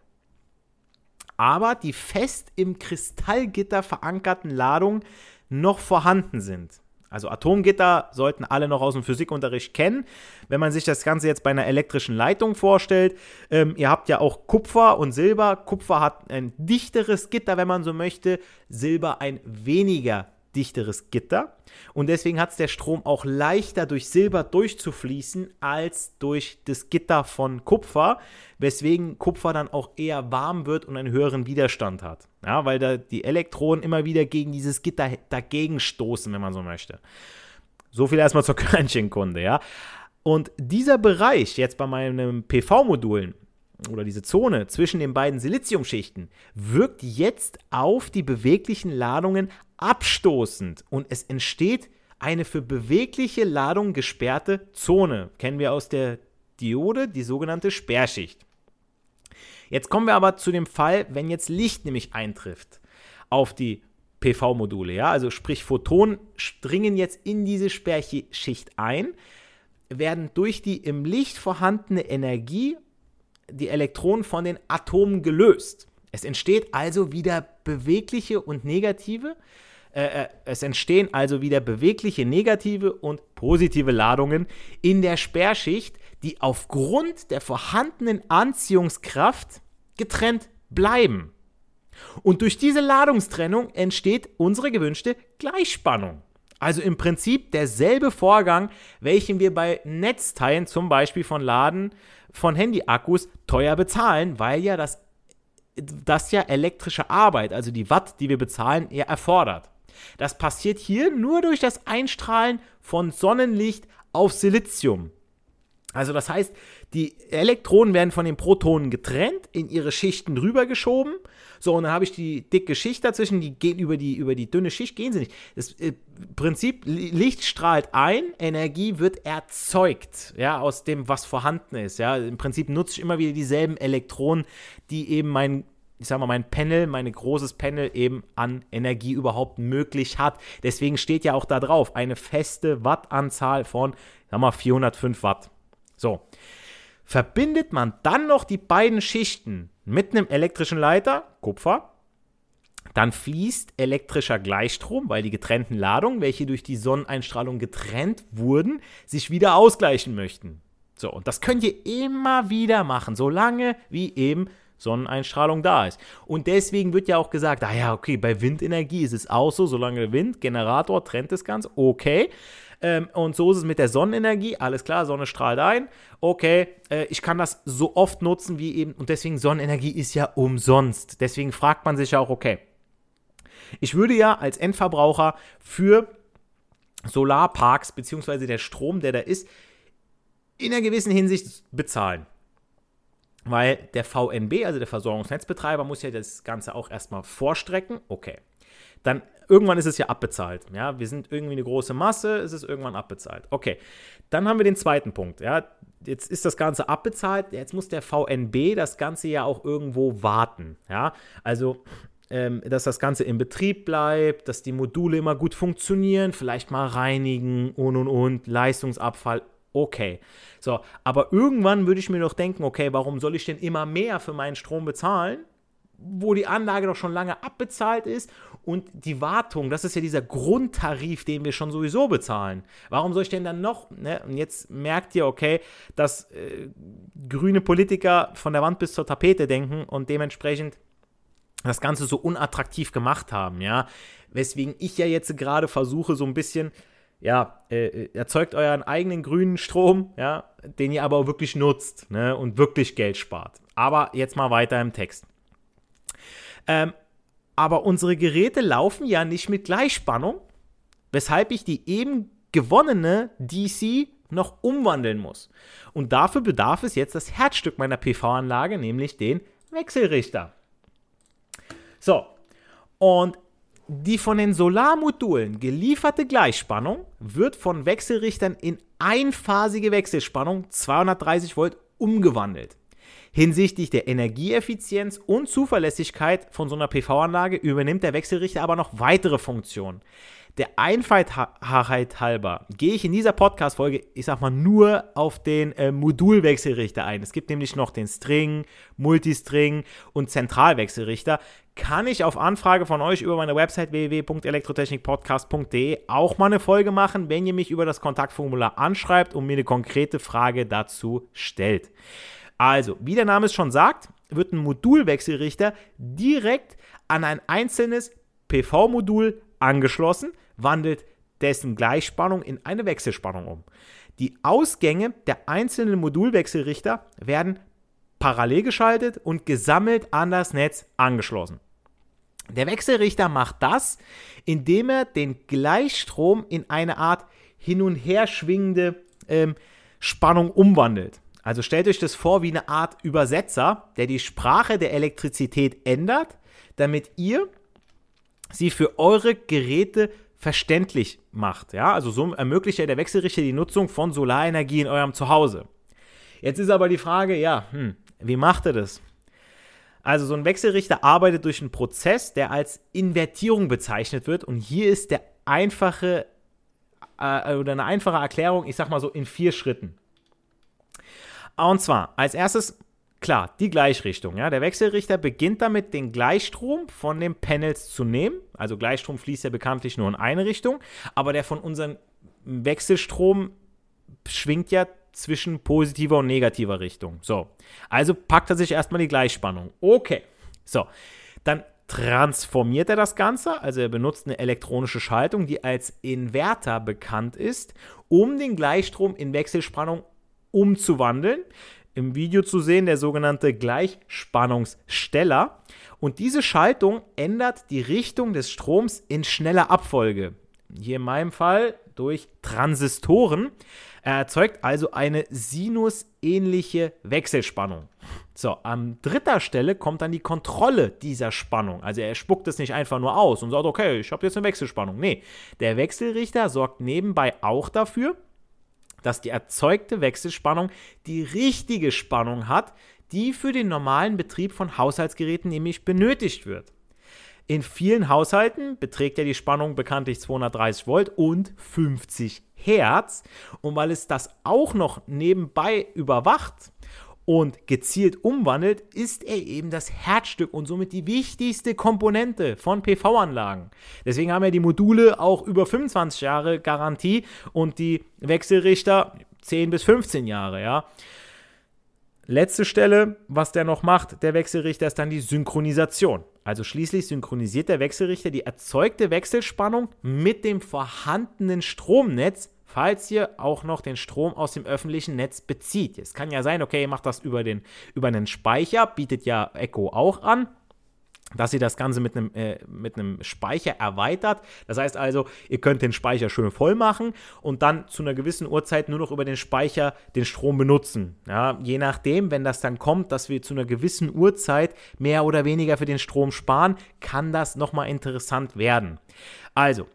Aber die fest im Kristallgitter verankerten Ladungen noch vorhanden sind. Also Atomgitter sollten alle noch aus dem Physikunterricht kennen. Wenn man sich das Ganze jetzt bei einer elektrischen Leitung vorstellt, ähm, ihr habt ja auch Kupfer und Silber. Kupfer hat ein dichteres Gitter, wenn man so möchte. Silber ein weniger dichteres Gitter. Und deswegen hat es der Strom auch leichter durch Silber durchzufließen als durch das Gitter von Kupfer, weswegen Kupfer dann auch eher warm wird und einen höheren Widerstand hat. Ja, weil da die Elektronen immer wieder gegen dieses Gitter dagegen stoßen, wenn man so möchte. So viel erstmal zur Körnchenkunde, ja. Und dieser Bereich jetzt bei meinen P V-Modulen, oder diese Zone zwischen den beiden Siliziumschichten wirkt jetzt auf die beweglichen Ladungen abstoßend und es entsteht eine für bewegliche Ladung gesperrte Zone. Kennen wir aus der Diode, die sogenannte Sperrschicht. Jetzt kommen wir aber zu dem Fall, wenn jetzt Licht nämlich eintrifft auf die P V-Module. Ja? Also sprich, Photonen dringen jetzt in diese Sperrschicht ein, werden durch die im Licht vorhandene Energie die Elektronen von den Atomen gelöst. Es entsteht also wieder bewegliche und negative, äh, es entstehen also wieder bewegliche negative und positive Ladungen in der Sperrschicht, die aufgrund der vorhandenen Anziehungskraft getrennt bleiben. Und durch diese Ladungstrennung entsteht unsere gewünschte Gleichspannung. Also im Prinzip derselbe Vorgang, welchen wir bei Netzteilen, zum Beispiel von Laden von Handyakkus, teuer bezahlen, weil ja das, das ja elektrische Arbeit, also die Watt, die wir bezahlen, ja erfordert. Das passiert hier nur durch das Einstrahlen von Sonnenlicht auf Silizium. Also das heißt, die Elektronen werden von den Protonen getrennt, in ihre Schichten rübergeschoben. So, und dann habe ich die dicke Schicht dazwischen, die gehen über die, über die dünne Schicht, gehen sie nicht. Das äh, Prinzip, Licht strahlt ein, Energie wird erzeugt, ja, aus dem, was vorhanden ist. Ja. Im Prinzip nutze ich immer wieder dieselben Elektronen, die eben mein, ich sag mal, mein Panel, mein großes Panel eben an Energie überhaupt möglich hat. Deswegen steht ja auch da drauf, eine feste Wattanzahl von, sag mal, vierhundertfünf Watt. So, verbindet man dann noch die beiden Schichten mit einem elektrischen Leiter, Kupfer, dann fließt elektrischer Gleichstrom, weil die getrennten Ladungen, welche durch die Sonneneinstrahlung getrennt wurden, sich wieder ausgleichen möchten. So, und das könnt ihr immer wieder machen, solange wie eben Sonneneinstrahlung da ist. Und deswegen wird ja auch gesagt, ah ja, okay, bei Windenergie ist es auch so, solange der Wind, Generator trennt das Ganze, okay. Ähm, und so ist es mit der Sonnenenergie, alles klar, Sonne strahlt ein, okay, äh, ich kann das so oft nutzen wie eben, und deswegen Sonnenenergie ist ja umsonst. Deswegen fragt man sich ja auch, okay, ich würde ja als Endverbraucher für Solarparks, beziehungsweise der Strom, der da ist, in einer gewissen Hinsicht bezahlen. Weil der V N B, also der Versorgungsnetzbetreiber, muss ja das Ganze auch erstmal vorstrecken. Okay. Dann irgendwann ist es ja abbezahlt. Ja, wir sind irgendwie eine große Masse, es ist irgendwann abbezahlt. Okay. Dann haben wir den zweiten Punkt. Ja, jetzt ist das Ganze abbezahlt. Jetzt muss der V N B das Ganze ja auch irgendwo warten. Ja, also ähm, dass das Ganze in Betrieb bleibt, dass die Module immer gut funktionieren, vielleicht mal reinigen und und und, Leistungsabfall. Okay, so, aber irgendwann würde ich mir doch denken, okay, warum soll ich denn immer mehr für meinen Strom bezahlen, wo die Anlage doch schon lange abbezahlt ist und die Wartung, das ist ja dieser Grundtarif, den wir schon sowieso bezahlen. Warum soll ich denn dann noch, ne? Und jetzt merkt ihr, okay, dass äh, grüne Politiker von der Wand bis zur Tapete denken und dementsprechend das Ganze so unattraktiv gemacht haben, ja, weswegen ich ja jetzt gerade versuche, so ein bisschen ja, äh, erzeugt euren eigenen grünen Strom, ja, den ihr aber auch wirklich nutzt, ne, und wirklich Geld spart. Aber jetzt mal weiter im Text. Ähm, aber unsere Geräte laufen ja nicht mit Gleichspannung, weshalb ich die eben gewonnene D C noch umwandeln muss. Und dafür bedarf es jetzt das Herzstück meiner P V-Anlage, nämlich den Wechselrichter. So, und die von den Solarmodulen gelieferte Gleichspannung wird von Wechselrichtern in einphasige Wechselspannung zweihundertdreißig Volt umgewandelt. Hinsichtlich der Energieeffizienz und Zuverlässigkeit von so einer P V-Anlage übernimmt der Wechselrichter aber noch weitere Funktionen. Der Einfachheit halber gehe ich in dieser Podcast-Folge, ich sag mal, nur auf den äh, Modulwechselrichter ein. Es gibt nämlich noch den String, Multistring und Zentralwechselrichter. Kann ich auf Anfrage von euch über meine Website w w w punkt elektrotechnikpodcast punkt d e auch mal eine Folge machen, wenn ihr mich über das Kontaktformular anschreibt und mir eine konkrete Frage dazu stellt. Also, wie der Name es schon sagt, wird ein Modulwechselrichter direkt an ein einzelnes P V-Modul angeschlossen, wandelt dessen Gleichspannung in eine Wechselspannung um. Die Ausgänge der einzelnen Modulwechselrichter werden parallel geschaltet und gesammelt an das Netz angeschlossen. Der Wechselrichter macht das, indem er den Gleichstrom in eine Art hin und her schwingende ähm, Spannung umwandelt. Also stellt euch das vor wie eine Art Übersetzer, der die Sprache der Elektrizität ändert, damit ihr sie für eure Geräte verständlich macht. Ja? Also so ermöglicht ja der Wechselrichter die Nutzung von Solarenergie in eurem Zuhause. Jetzt ist aber die Frage, ja, hm, wie macht er das? Also so ein Wechselrichter arbeitet durch einen Prozess, der als Invertierung bezeichnet wird. Und hier ist der einfache äh, oder eine einfache Erklärung, ich sag mal so in vier Schritten. Und zwar als erstes, klar, die Gleichrichtung. Ja? Der Wechselrichter beginnt damit, den Gleichstrom von den Panels zu nehmen. Also Gleichstrom fließt ja bekanntlich nur in eine Richtung, aber der von unserem Wechselstrom schwingt ja zwischen positiver und negativer Richtung. So, also packt er sich erstmal die Gleichspannung. Okay, so, dann transformiert er das Ganze, also er benutzt eine elektronische Schaltung, die als Inverter bekannt ist, um den Gleichstrom in Wechselspannung umzuwandeln. Im Video zu sehen, der sogenannte Gleichspannungssteller. Und diese Schaltung ändert die Richtung des Stroms in schneller Abfolge. Hier in meinem Fall durch Transistoren. Er erzeugt also eine sinusähnliche Wechselspannung. So, an dritter Stelle kommt dann die Kontrolle dieser Spannung. Also er spuckt es nicht einfach nur aus und sagt, okay, ich habe jetzt eine Wechselspannung. Nee, der Wechselrichter sorgt nebenbei auch dafür, dass die erzeugte Wechselspannung die richtige Spannung hat, die für den normalen Betrieb von Haushaltsgeräten nämlich benötigt wird. In vielen Haushalten beträgt ja die Spannung bekanntlich zweihundertdreißig Volt und fünfzig Hertz. Und weil es das auch noch nebenbei überwacht und gezielt umwandelt, ist er eben das Herzstück und somit die wichtigste Komponente von P V-Anlagen. Deswegen haben ja die Module auch über fünfundzwanzig Jahre Garantie und die Wechselrichter zehn bis fünfzehn Jahre, ja. Letzte Stelle, was der noch macht, der Wechselrichter, ist dann die Synchronisation. Also schließlich synchronisiert der Wechselrichter die erzeugte Wechselspannung mit dem vorhandenen Stromnetz, falls ihr auch noch den Strom aus dem öffentlichen Netz bezieht. Es kann ja sein, okay, ihr macht das über den, über einen Speicher, bietet ja Eco auch an, dass ihr das Ganze mit einem, äh, mit einem Speicher erweitert. Das heißt also, ihr könnt den Speicher schön voll machen und dann zu einer gewissen Uhrzeit nur noch über den Speicher den Strom benutzen. Ja, je nachdem, wenn das dann kommt, dass wir zu einer gewissen Uhrzeit mehr oder weniger für den Strom sparen, kann das nochmal interessant werden. Also,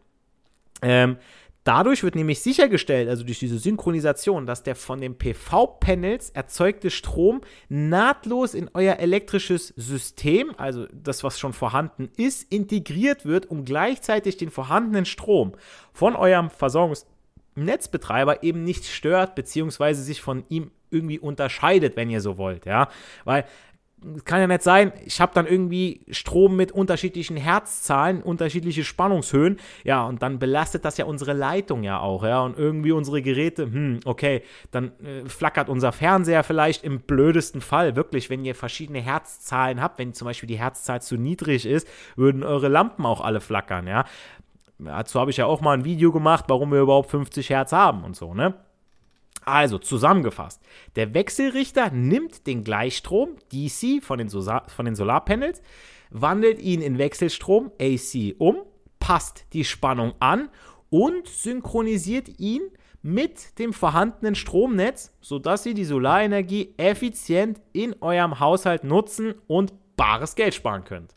ähm, dadurch wird nämlich sichergestellt, also durch diese Synchronisation, dass der von den P V-Panels erzeugte Strom nahtlos in euer elektrisches System, also das, was schon vorhanden ist, integriert wird und gleichzeitig den vorhandenen Strom von eurem Versorgungsnetzbetreiber eben nicht stört, beziehungsweise sich von ihm irgendwie unterscheidet, wenn ihr so wollt, ja, weil es kann ja nicht sein, ich habe dann irgendwie Strom mit unterschiedlichen Hertzzahlen, unterschiedliche Spannungshöhen, ja, und dann belastet das ja unsere Leitung ja auch, ja, und irgendwie unsere Geräte, hm, okay, dann äh, flackert unser Fernseher vielleicht im blödesten Fall, wirklich, wenn ihr verschiedene Hertzzahlen habt, wenn zum Beispiel die Herzzahl zu niedrig ist, würden eure Lampen auch alle flackern, ja. Dazu habe ich ja auch mal ein Video gemacht, warum wir überhaupt fünfzig Hertz haben und so, ne. Also, zusammengefasst, der Wechselrichter nimmt den Gleichstrom D C von den, Sosa- von den Solarpanels, wandelt ihn in Wechselstrom A C um, passt die Spannung an und synchronisiert ihn mit dem vorhandenen Stromnetz, sodass ihr die Solarenergie effizient in eurem Haushalt nutzen und bares Geld sparen könnt.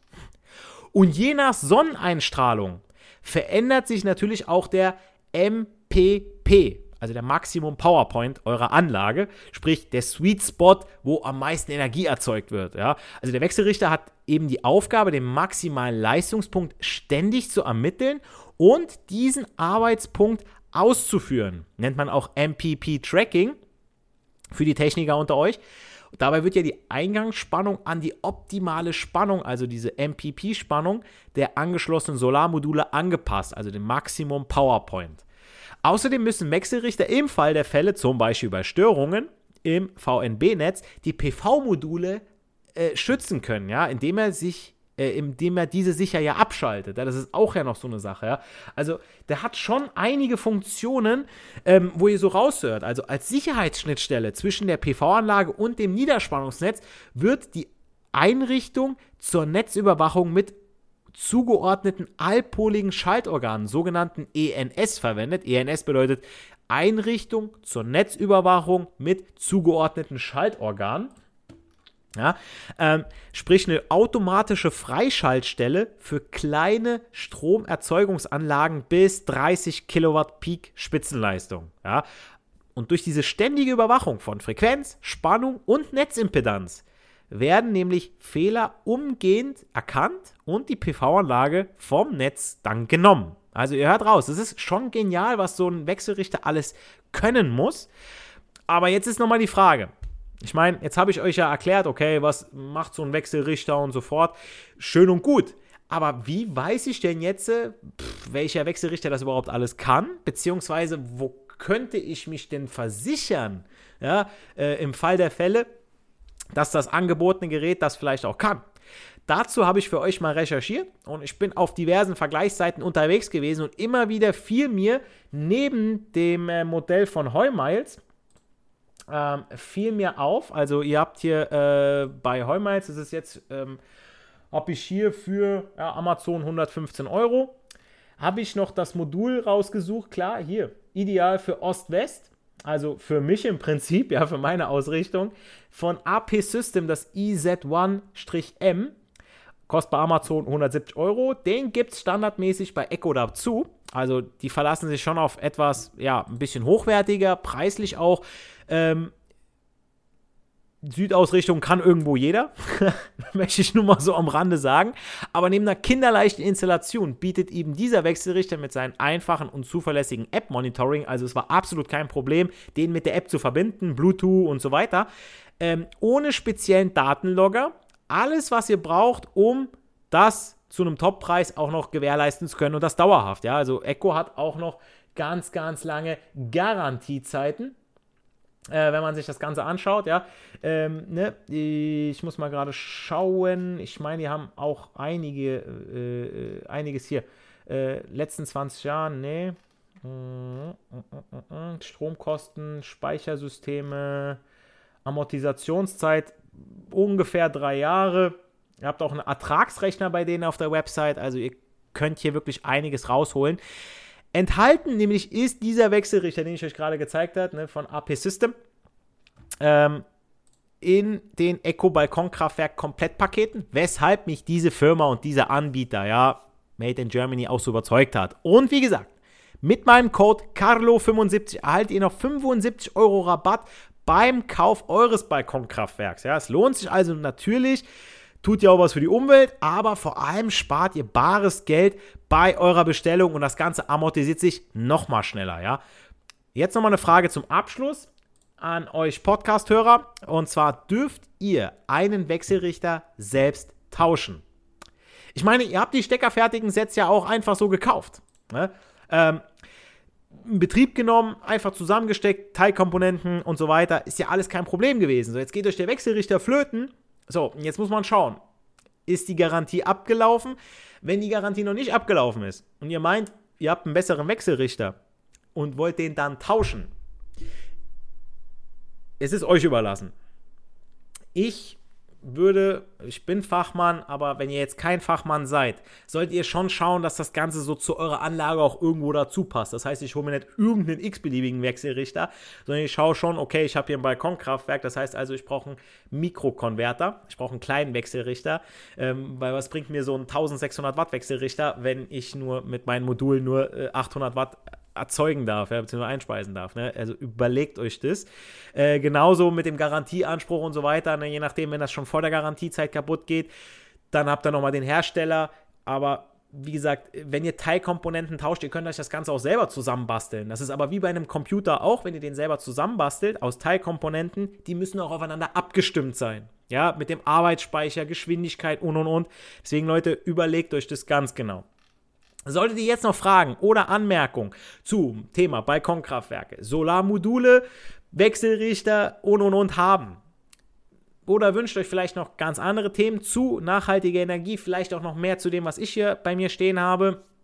Und je nach Sonneneinstrahlung verändert sich natürlich auch der M P P. Also der Maximum Power Point eurer Anlage, sprich der Sweet Spot, wo am meisten Energie erzeugt wird. Ja? Also der Wechselrichter hat eben die Aufgabe, den maximalen Leistungspunkt ständig zu ermitteln und diesen Arbeitspunkt auszuführen. Nennt man auch M P P-Tracking für die Techniker unter euch. Dabei wird ja die Eingangsspannung an die optimale Spannung, also diese M P P-Spannung der angeschlossenen Solarmodule angepasst, also den Maximum Power Point. Außerdem müssen Wechselrichter im Fall der Fälle, zum Beispiel bei Störungen im V N B-Netz, die P V-Module äh, schützen können, ja, indem er sich, äh, indem er diese sicher ja abschaltet. Ja, das ist auch ja noch so eine Sache, ja. Also der hat schon einige Funktionen, ähm, wo ihr so raushört. Also als Sicherheitsschnittstelle zwischen der P V-Anlage und dem Niederspannungsnetz wird die Einrichtung zur Netzüberwachung mit zugeordneten allpoligen Schaltorganen, sogenannten E N S, verwendet. E N S bedeutet Einrichtung zur Netzüberwachung mit zugeordneten Schaltorganen. Ja, ähm, sprich eine automatische Freischaltstelle für kleine Stromerzeugungsanlagen bis dreißig Kilowatt Peak Spitzenleistung. Ja. Und durch diese ständige Überwachung von Frequenz, Spannung und Netzimpedanz werden nämlich Fehler umgehend erkannt und die P V-Anlage vom Netz dann genommen. Also ihr hört raus, es ist schon genial, was so ein Wechselrichter alles können muss. Aber jetzt ist nochmal die Frage. Ich meine, jetzt habe ich euch ja erklärt, okay, was macht so ein Wechselrichter und so fort. Schön und gut. Aber wie weiß ich denn jetzt, pff, welcher Wechselrichter das überhaupt alles kann? Beziehungsweise, wo könnte ich mich denn versichern, ja, äh, im Fall der Fälle, dass das angebotene Gerät das vielleicht auch kann? Dazu habe ich für euch mal recherchiert und ich bin auf diversen Vergleichsseiten unterwegs gewesen und immer wieder fiel mir neben dem äh, Modell von Heumiles ähm, fiel mir auf, also ihr habt hier äh, bei Heumiles, das ist jetzt, ähm, habe ich hier für ja, Amazon hundertfünfzehn Euro, habe ich noch das Modul rausgesucht, klar, hier, ideal für Ost-West, also für mich im Prinzip, ja, für meine Ausrichtung, von A P System, das I Z eins M, kostet bei Amazon hundertsiebzig Euro. Den gibt es standardmäßig bei Echo dazu. Also die verlassen sich schon auf etwas, ja, ein bisschen hochwertiger, preislich auch. Ähm, Südausrichtung kann irgendwo jeder, möchte ich nur mal so am Rande sagen. Aber neben einer kinderleichten Installation bietet eben dieser Wechselrichter mit seinem einfachen und zuverlässigen App-Monitoring, also es war absolut kein Problem, den mit der App zu verbinden, Bluetooth und so weiter, ähm, ohne speziellen Datenlogger. Alles, was ihr braucht, um das zu einem Toppreis auch noch gewährleisten zu können und das dauerhaft. Ja? Also Echo hat auch noch ganz, ganz lange Garantiezeiten, äh, wenn man sich das Ganze anschaut. Ja? Ähm, ne? Ich muss mal gerade schauen. Ich meine, die haben auch einige, äh, einiges hier. Äh, letzten zwanzig Jahren, ne. Stromkosten, Speichersysteme, Amortisationszeit ungefähr drei Jahre. Ihr habt auch einen Ertragsrechner bei denen auf der Website, also ihr könnt hier wirklich einiges rausholen. Enthalten nämlich ist dieser Wechselrichter, den ich euch gerade gezeigt habe, ne, von A P System, ähm, in den Echo Balkonkraftwerk Komplettpaketen, weshalb mich diese Firma und dieser Anbieter, ja, Made in Germany, auch so überzeugt hat. Und wie gesagt, mit meinem Code Carlo fünfundsiebzig erhaltet ihr noch fünfundsiebzig Euro Rabatt beim Kauf eures Balkonkraftwerks. Ja, es lohnt sich also natürlich, tut ja auch was für die Umwelt, aber vor allem spart ihr bares Geld bei eurer Bestellung und das Ganze amortisiert sich nochmal schneller. Ja. Jetzt nochmal eine Frage zum Abschluss an euch Podcast-Hörer, und zwar dürft ihr einen Wechselrichter selbst tauschen. Ich meine, ihr habt die steckerfertigen Sets ja auch einfach so gekauft. Ne? Ähm, in Betrieb genommen, einfach zusammengesteckt, Teilkomponenten und so weiter, ist ja alles kein Problem gewesen. So, jetzt geht euch der Wechselrichter flöten. So, jetzt muss man schauen, ist die Garantie abgelaufen? Wenn die Garantie noch nicht abgelaufen ist und ihr meint, ihr habt einen besseren Wechselrichter und wollt den dann tauschen, es ist euch überlassen. Ich würde, ich bin Fachmann, aber wenn ihr jetzt kein Fachmann seid, solltet ihr schon schauen, dass das Ganze so zu eurer Anlage auch irgendwo dazu passt. Das heißt, ich hole mir nicht irgendeinen x-beliebigen Wechselrichter, sondern ich schaue schon, okay, ich habe hier ein Balkonkraftwerk, das heißt also, ich brauche einen Mikrokonverter, ich brauche einen kleinen Wechselrichter, ähm, weil was bringt mir so ein eintausendsechshundert Watt Wechselrichter, wenn ich nur mit meinen Modulen nur äh, achthundert Watt erzeugen darf, ja, beziehungsweise einspeisen darf. Ne? Also überlegt euch das. Äh, genauso mit dem Garantieanspruch und so weiter, ne? Je nachdem, wenn das schon vor der Garantiezeit kaputt geht, dann habt ihr nochmal den Hersteller. Aber wie gesagt, wenn ihr Teilkomponenten tauscht, ihr könnt euch das Ganze auch selber zusammenbasteln. Das ist aber wie bei einem Computer auch, wenn ihr den selber zusammenbastelt aus Teilkomponenten, die müssen auch aufeinander abgestimmt sein. Ja, mit dem Arbeitsspeicher, Geschwindigkeit und und und. Deswegen, Leute, überlegt euch das ganz genau. Solltet ihr jetzt noch Fragen oder Anmerkungen zum Thema Balkonkraftwerke, Solarmodule, Wechselrichter und und und haben oder wünscht euch vielleicht noch ganz andere Themen zu nachhaltiger Energie, vielleicht auch noch mehr zu dem, was ich hier bei mir stehen habe,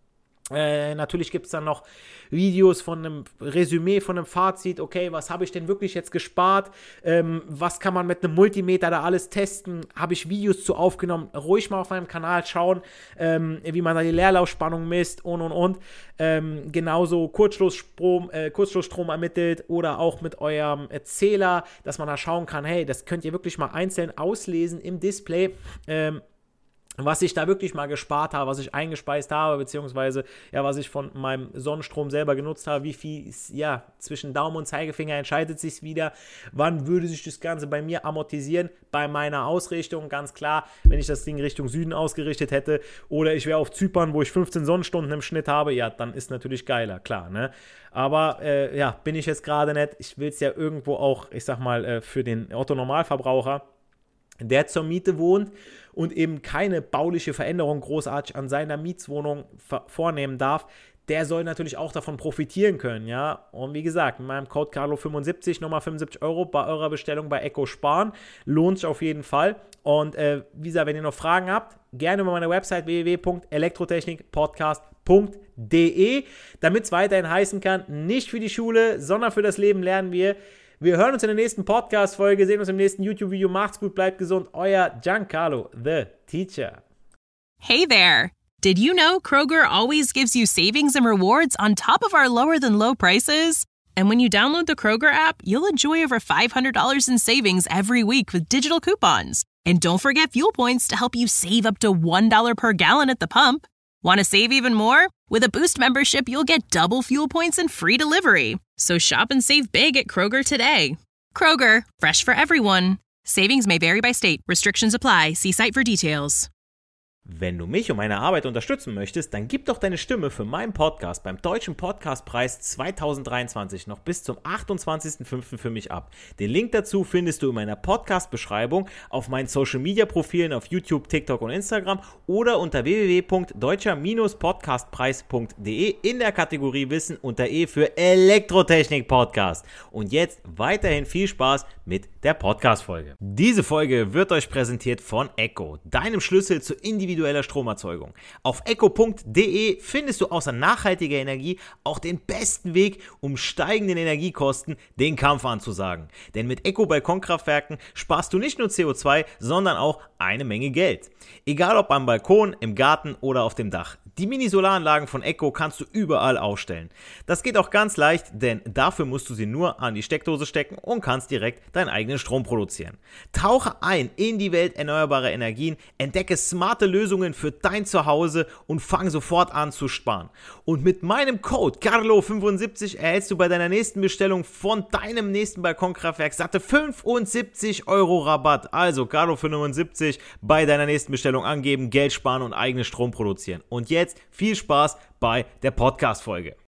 Äh, natürlich gibt es dann noch Videos von einem Resümee, von einem Fazit, okay, was habe ich denn wirklich jetzt gespart, ähm, was kann man mit einem Multimeter da alles testen, habe ich Videos zu aufgenommen, ruhig mal auf meinem Kanal schauen, ähm, wie man da die Leerlaufspannung misst und und und, ähm, genauso Kurzschlussstrom, äh, Kurzschlussstrom ermittelt oder auch mit eurem äh, Zähler, dass man da schauen kann, hey, das könnt ihr wirklich mal einzeln auslesen im Display, ähm, was ich da wirklich mal gespart habe, was ich eingespeist habe, beziehungsweise ja, was ich von meinem Sonnenstrom selber genutzt habe, wie viel, ja, zwischen Daumen und Zeigefinger entscheidet sich wieder, wann würde sich das Ganze bei mir amortisieren, bei meiner Ausrichtung, ganz klar, wenn ich das Ding Richtung Süden ausgerichtet hätte oder ich wäre auf Zypern, wo ich fünfzehn Sonnenstunden im Schnitt habe, ja, dann ist natürlich geiler, klar, ne, aber äh, ja, bin ich jetzt gerade nicht, ich will es ja irgendwo auch, ich sag mal, äh, für den Otto-Normalverbraucher, der zur Miete wohnt und eben keine bauliche Veränderung großartig an seiner Mietswohnung vornehmen darf, der soll natürlich auch davon profitieren können, ja. Und wie gesagt, mit meinem Code Carlo fünfundsiebzig, nochmal fünfundsiebzig Euro bei eurer Bestellung bei Echo sparen, lohnt sich auf jeden Fall. Und äh, wie gesagt, wenn ihr noch Fragen habt, gerne über meine Website w w w punkt elektrotechnikpodcast punkt d e, damit es weiterhin heißen kann, nicht für die Schule, sondern für das Leben lernen wir. Wir hören uns in der nächsten Podcast-Folge, sehen uns im nächsten YouTube-Video. Macht's gut, bleibt gesund. Euer Giancarlo, the Teacher. Hey there. Did you know Kroger always gives you savings and rewards on top of our lower-than-low prices? And when you download the Kroger app, you'll enjoy over five hundred dollars in savings every week with digital coupons. And don't forget fuel points to help you save up to one dollar per gallon at the pump. Want to save even more? With a Boost membership, you'll get double fuel points and free delivery. So shop and save big at Kroger today. Kroger, fresh for everyone. Savings may vary by state. Restrictions apply. See site for details. Wenn du mich und meine Arbeit unterstützen möchtest, dann gib doch deine Stimme für meinen Podcast beim Deutschen Podcastpreis zwanzig dreiundzwanzig noch bis zum achtundzwanzigsten fünften für mich ab. Den Link dazu findest du in meiner Podcast-Beschreibung, auf meinen Social-Media-Profilen auf YouTube, TikTok und Instagram oder unter w w w punkt deutscher podcastpreis punkt d e in der Kategorie Wissen unter E für Elektrotechnik-Podcast. Und jetzt weiterhin viel Spaß mit der Podcast-Folge. Diese Folge wird euch präsentiert von Echo, deinem Schlüssel zur individueller Stromerzeugung. Auf echo punkt d e findest du außer nachhaltiger Energie auch den besten Weg, um steigenden Energiekosten den Kampf anzusagen. Denn mit Echo-Balkonkraftwerken sparst du nicht nur C O zwei, sondern auch eine Menge Geld. Egal ob am Balkon, im Garten oder auf dem Dach. Die Mini-Solaranlagen von Echo kannst du überall aufstellen. Das geht auch ganz leicht, denn dafür musst du sie nur an die Steckdose stecken und kannst direkt deinen eigenen Strom produzieren. Tauche ein in die Welt erneuerbarer Energien, entdecke smarte Lösungen für dein Zuhause und fang sofort an zu sparen. Und mit meinem Code Carlo fünfundsiebzig erhältst du bei deiner nächsten Bestellung von deinem nächsten Balkonkraftwerk satte fünfundsiebzig Euro Rabatt. Also Carlo fünfundsiebzig bei deiner nächsten Bestellung angeben, Geld sparen und eigenen Strom produzieren. Und jetzt viel Spaß bei der Podcast-Folge.